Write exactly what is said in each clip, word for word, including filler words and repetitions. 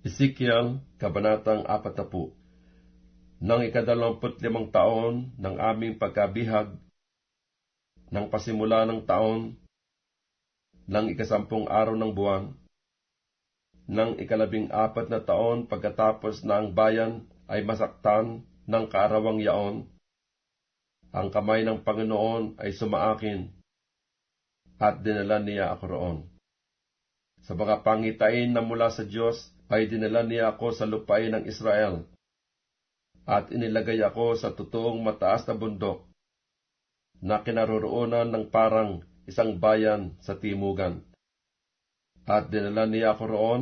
Ezekiel, Kabanatang apat na po. Nang ikadalawamput limang taon ng aming pagkabihag, nang pasimula ng taon, nang ikasampung araw ng buwan, nang ikalabing apat na taon pagkatapos na ang bayan ay masaktan ng kaarawang yaon, ang kamay ng Panginoon ay sumaakin, at dinala niya ako roon. Sa mga pangitain na mula sa Diyos, ay dinala niya ako sa lupain ng Israel, at inilagay ako sa totoong mataas na bundok, na kinaroroonan ng parang isang bayan sa timugan. At dinala niya ako roon,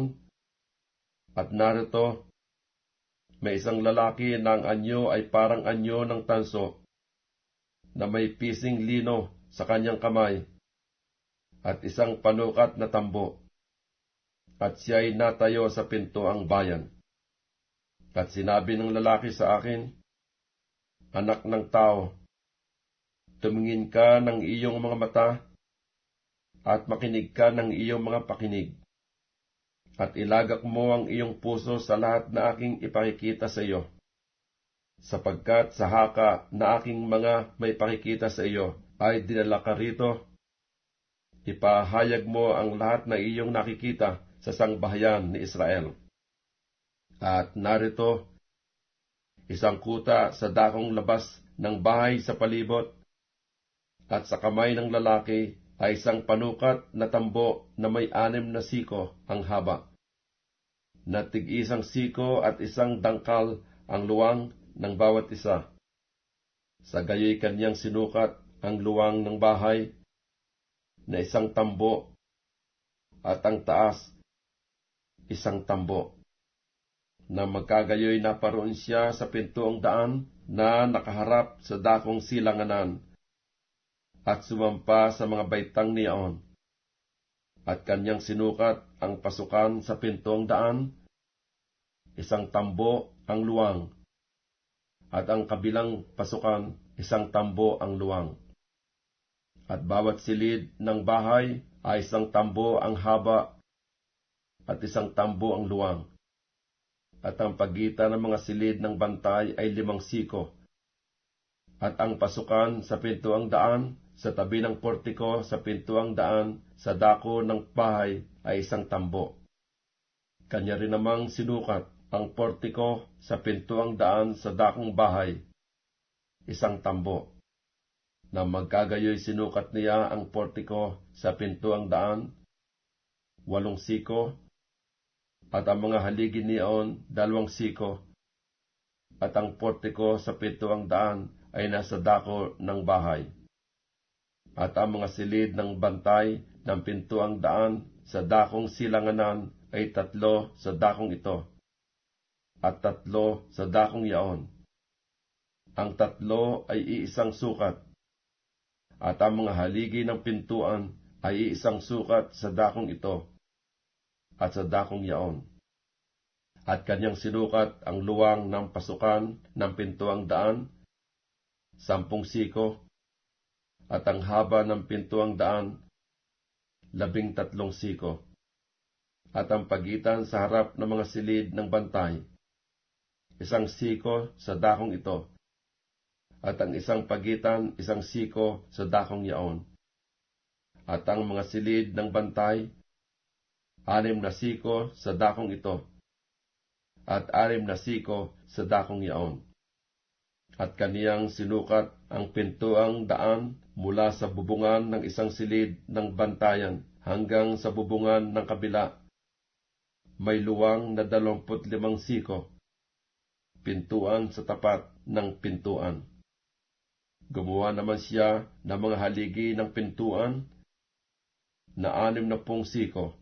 at narito, may isang lalaki na ang anyo ay parang anyo ng tanso, na may pising lino sa kanyang kamay, at isang panukat na tambo. At siya'y natayo sa pintuang bayan. At sinabi ng lalaki sa akin, Anak ng tao, tumingin ka ng iyong mga mata, at makinig ka ng iyong mga pakinig, at ilagak mo ang iyong puso sa lahat na aking ipakikita sa iyo, sapagkat sa haka na aking mga may pakikita sa iyo ay dinala ka rito. Ipahayag mo ang lahat na iyong nakikita sa sangbahayan ni Israel. At narito, isang kuta sa dakong labas ng bahay sa palibot, at sa kamay ng lalaki ay isang panukat na tambo na may anim na siko ang haba, na tig-isang siko at isang dangkal ang luwang ng bawat isa. Sa gayoy kanyang sinukat ang luwang ng bahay na isang tambo, at ang taas isang tambo, na magkagayoy na paroon siya sa pintuang daan na nakaharap sa dakong silanganan, at sumampa sa mga baitang niyaon. At kanyang sinukat ang pasukan sa pintuang daan, isang tambo ang luwang, at ang kabilang pasukan isang tambo ang luwang. At bawat silid ng bahay ay isang tambo ang haba, at isang tambo ang luwang. At ang pagitan ng mga silid ng bantay ay limang siko. At ang pasukan sa pintuang daan sa tabi ng portiko sa pintuang daan sa dako ng bahay ay isang tambo. Kanya rin namang sinukat ang portiko sa pintuang daan sa dakong bahay, isang tambo, na magkagayoy sinukat niya ang portiko sa pintuang daan, walong siko, at ang mga haligi niyon dalawang siko, at ang portiko sa pintuang daan ay nasa dako ng bahay. At ang mga silid ng bantay ng pintuang daan sa dakong silanganan ay tatlo sa dakong ito, at tatlo sa dakong yaon. Ang tatlo ay iisang sukat, at ang mga haligi ng pintuan ay iisang sukat sa dakong ito, at sa dakong yaon. At kanyang sinukat ang luwang ng pasukan ng pintuang daan, sampung siko, at ang haba ng pintuang daan, labing tatlong siko. At ang pagitan sa harap ng mga silid ng bantay, isang siko sa dakong ito, at ang isang pagitan isang siko sa dakong yaon. At ang mga silid ng bantay, anim na siko sa dakong ito, at anim na siko sa dakong yaon. At kaniyang sinukat ang pintuang daan mula sa bubungan ng isang silid ng bantayan hanggang sa bubungan ng kabila. May luwang na dalawamput limang siko, pintuan sa tapat ng pintuan. Gumawa naman siya ng mga haligi ng pintuan na anim na pung siko,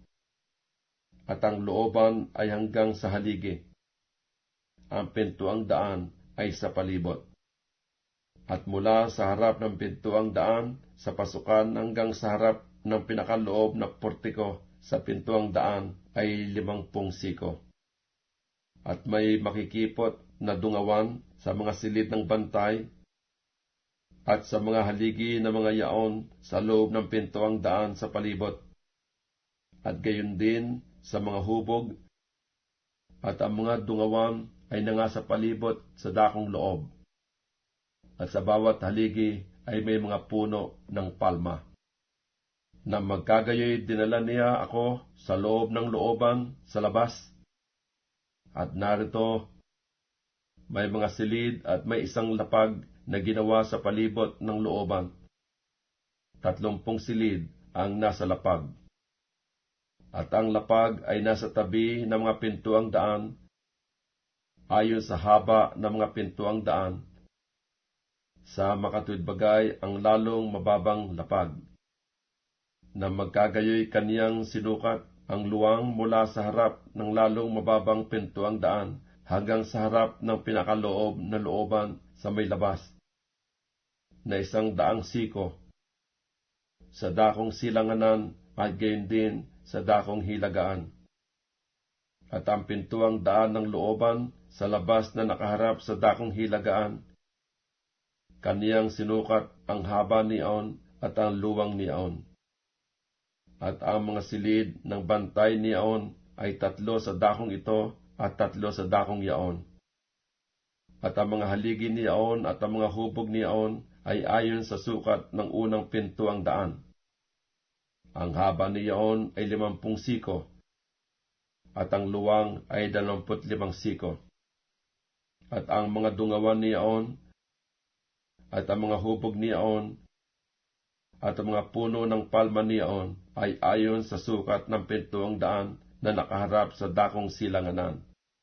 at ang looban ay hanggang sa haligi. Ang pintuang daan ay sa palibot. At mula sa harap ng pintuang daan sa pasukan hanggang sa harap ng pinakaloob na portiko sa pintuang daan ay limangpung siko. At may makikipot na dungawan sa mga silid ng bantay at sa mga haligi na mga yaon sa loob ng pintuang daan sa palibot, at gayon din sa mga hubog at ang mga dungawan ay nanga sa palibot sa dakong loob. At sa bawat haligi ay may mga puno ng palma. Na magkagayoy dinala niya ako sa loob ng looban sa labas. At narito, may mga silid at may isang lapag na ginawa sa palibot ng looban. Tatlumpung silid ang nasa lapag. At ang lapag ay nasa tabi ng mga pintuang daan, ayon sa haba ng mga pintuang daan. Sa makatuwid bagay ang lalong mababang lapag, na magkagayoy kaniyang sinukat ang luwang mula sa harap ng lalong mababang pintuang daan hanggang sa harap ng pinakaloob na looban sa may labas, na isang daang siko, sa dakong silanganan at gayon din sa dakong hilagaan. At ang pintuang daan ng looban sa labas na nakaharap sa dakong hilagaan, kaniyang sinukat ang haba niyaon at ang luwang niyaon. At ang mga silid ng bantay niyaon ay tatlo sa dakong ito at tatlo sa dakong yaon. At ang mga haligi niyaon at ang mga hubog niyaon ay ayon sa sukat ng unang pintuang daan. Ang haba niyaon ay limampung siko, at ang luwang ay dalamput limang siko. At ang mga dungawan niyaon at ang mga hubog niyaon at ang mga puno ng palma niyaon ay ayon sa sukat ng pintuang daan na nakaharap sa dakong silanganan.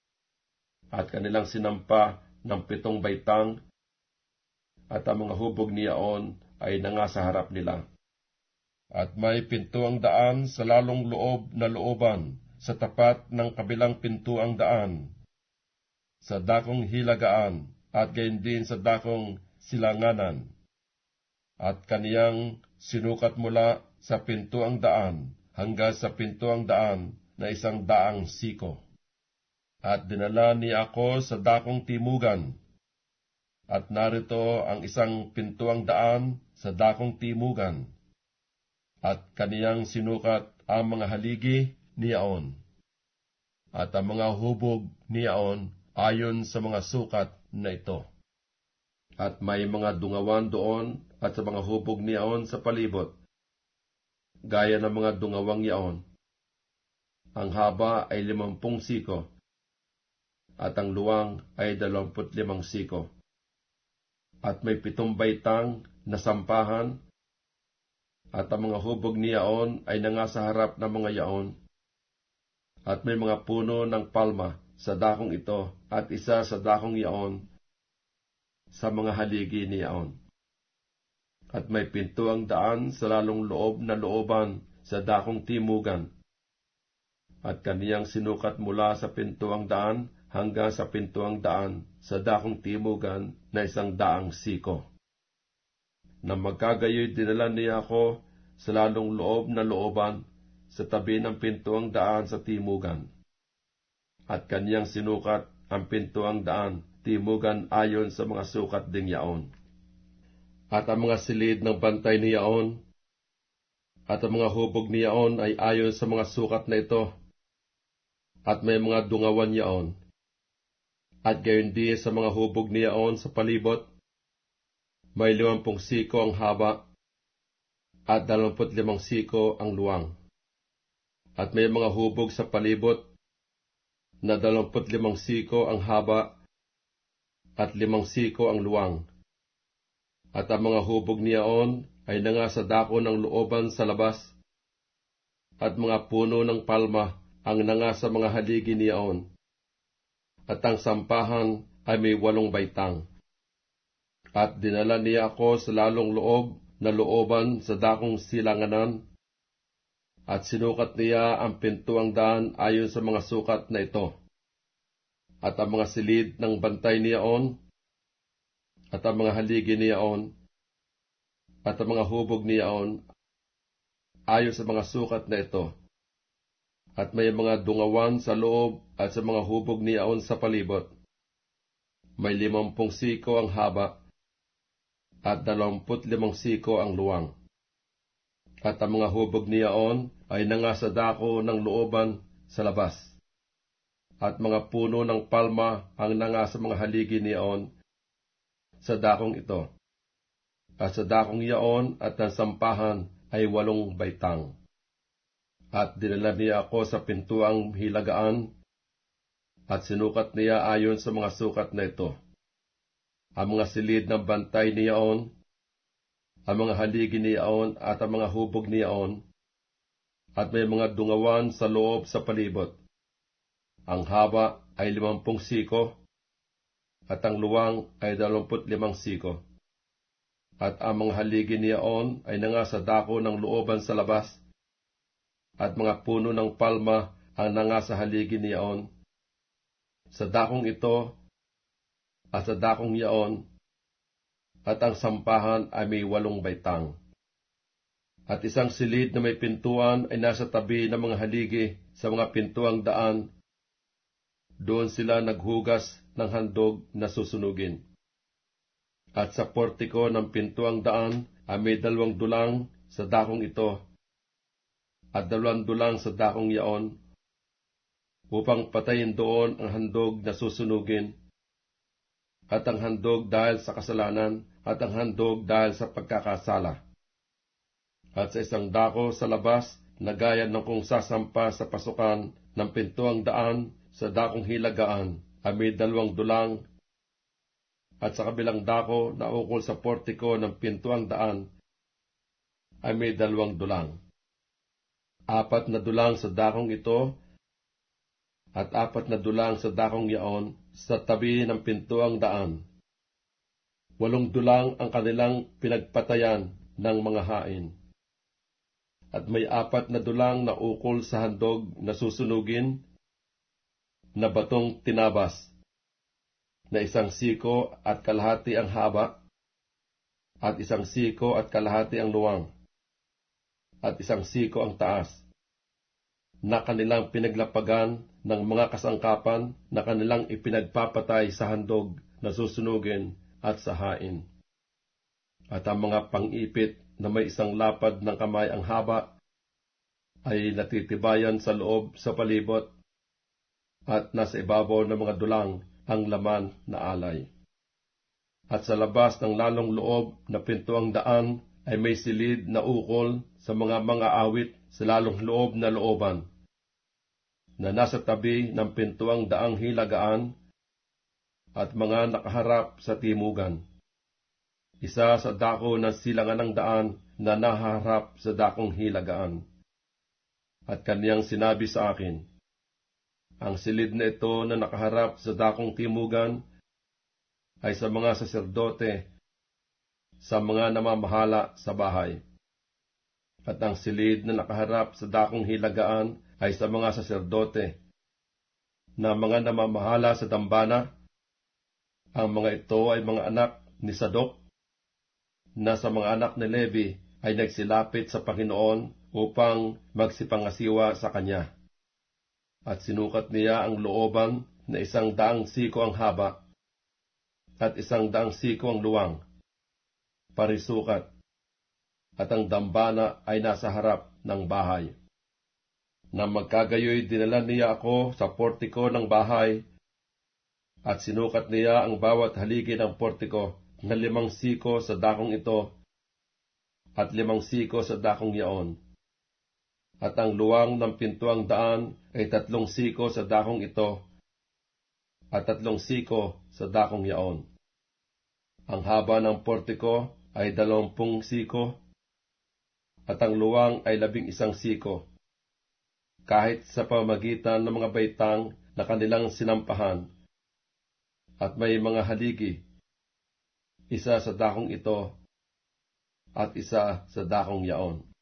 At kanilang sinampa ng pitong baitang, at ang mga hubog niyaon ay nanga sa harap nila. At may pintuang daan sa lalong loob na looban sa tapat ng kabilang pintuang daan, sa dakong hilagaan at gayon din sa dakong silanganan. At kaniyang sinukat mula sa pintuang daan hanggang sa pintuang daan na isang daang siko. At dinala niya ako sa dakong timugan. At narito ang isang pintuang daan sa dakong timugan. At kaniyang sinukat ang mga haligi niyaon. At ang mga hubog niyaon ayon sa mga sukat na ito. At may mga dungawan doon at sa mga hubog niyaon sa palibot, gaya ng mga dungawang yaon. Ang haba ay limampung siko, at ang luwang ay dalamput limang siko. At may pitong baitang na sampahan, at ang mga hubog niyaon ay nanga sa harap ng mga yaon. At may mga puno ng palma sa dakong ito, at isa sa dakong yaon, sa mga haligi niyaon. At may pintuang daan sa lalong loob na looban sa dakong timugan. At kaniyang sinukat mula sa pintuang daan hanggang sa pintuang daan sa dakong timugan na isang daang siko. Na magkagayoy dinala niya ako sa lalong loob na looban sa tabi ng pintuang daan sa timugan. At kaniyang sinukat ang pintuang daan timugan ayon sa mga sukat ding yaon. At ang mga silid ng bantay ni yaon, at ang mga hubog ni yaon ay ayon sa mga sukat na ito, at may mga dungawan yaon. At gayon di sa mga hubog ni yaon sa palibot, may limampung siko ang haba, at dalamput limang siko ang luwang. At may mga hubog sa palibot, na dalamput limang siko ang haba, at limang siko ang luwang. At ang mga hubog niyaon ay nanga sa dako ng looban sa labas, at mga puno ng palma ang nanga sa mga haligi niyaon. At ang sampahan ay may walong baitang. At dinala niya ako sa lalong loob na looban sa dakong silanganan, at sinukat niya ang pintuang daan ayon sa mga sukat na ito. At ang mga silid ng bantay niyaon, at ang mga haligi niyaon, at ang mga hubog niyaon, ayon sa mga sukat na ito. At may mga dungawan sa loob at sa mga hubog niyaon sa palibot. May limampung siko ang haba, at dalamput limang siko ang luwang. At ang mga hubog niyaon ay nanga sa dako ng looban sa labas. at mga puno ng palma ang nanga sa mga haligi niyaon sa dakong ito. At sa dakong iyaon at ang sampahan ay walong baitang. At dinala niya ako sa pintuang hilagaan, at sinukat niya ayon sa mga sukat na ito. Ang mga silid ng bantay niyaon, ang mga haligi niyaon at ang mga hubog niyaon, at may mga dungawan sa loob sa palibot. Ang haba ay limampung siko, at ang luwang ay dalawamput limang siko. At ang mga haligi niyaon ay nanga sa dako ng looban sa labas, at mga puno ng palma ang nanga sa haligi niyaon. Sa dakong ito, at sa dakong yaon, at ang sampahan ay may walong baitang. At isang silid na may pintuan ay nasa tabi ng mga haligi sa mga pintuang daan. Doon sila naghugas ng handog na susunugin. At sa portiko ng pintuang daan ay may dalawang dulang sa dakong ito, at dalawang dulang sa dakong yaon, upang patayin doon ang handog na susunugin, at ang handog dahil sa kasalanan, at ang handog dahil sa pagkakasala. At sa isang dako sa labas, na gaya ng kung sasampa sa pasukan ng pintuang daan sa dakong hilagaan, ay may dalawang dulang, at sa kabilang dako na ukol sa portiko ng pintuang daan, ay may dalawang dulang. Apat na dulang sa dakong ito, at apat na dulang sa dakong yaon sa tabi ng pintuang daan. Walong dulang ang kanilang pinagpatayan ng mga hain. At may apat na dulang na ukol sa handog na susunugin, na batong tinabas, na isang siko at kalahati ang haba, at isang siko at kalahati ang luwang, at isang siko ang taas, na kanilang pinaglapagan ng mga kasangkapan na kanilang ipinagpapatay sa handog na susunugin at sa hain. At ang mga pang-ipit na may isang lapad ng kamay ang haba ay natitibayan sa loob sa palibot, at nasa ibabaw ng mga dulang ang laman na alay. At sa labas ng lalong loob na pintuang daan ay may silid na ukol sa mga mga awit sa lalong loob na looban, na nasa tabi ng pintuang daang hilagaan, at mga nakaharap sa timugan. Isa sa dako ng silangan ng daan na nahaharap sa dakong hilagaan. At kaniyang sinabi sa akin, ang silid na ito na nakaharap sa dakong timugan ay sa mga saserdote, sa mga namamahala sa bahay. At ang silid na nakaharap sa dakong hilagaan ay sa mga saserdote, na mga namamahala sa dambana. Ang mga ito ay mga anak ni Sadok, na sa mga anak ni Levi ay nagsilapit sa Panginoon upang magsipangasiwa sa kanya. At sinukat niya ang looban na isang daang siko ang haba, at isang daang siko ang luwang, parisukat, at ang dambana ay nasa harap ng bahay. Na magkagayoy dinala niya ako sa portiko ng bahay, at sinukat niya ang bawat haligi ng portiko na limang siko sa dakong ito, at limang siko sa dakong yaon. At ang luwang ng pintuang daan ay tatlong siko sa dakong ito, at tatlong siko sa dakong yaon. Ang haba ng portiko ay dalawampung siko, at ang luwang ay labing isang siko, kahit sa pamagitan ng mga baitang na kanilang sinampahan. At may mga haligi, isa sa dakong ito, at isa sa dakong yaon.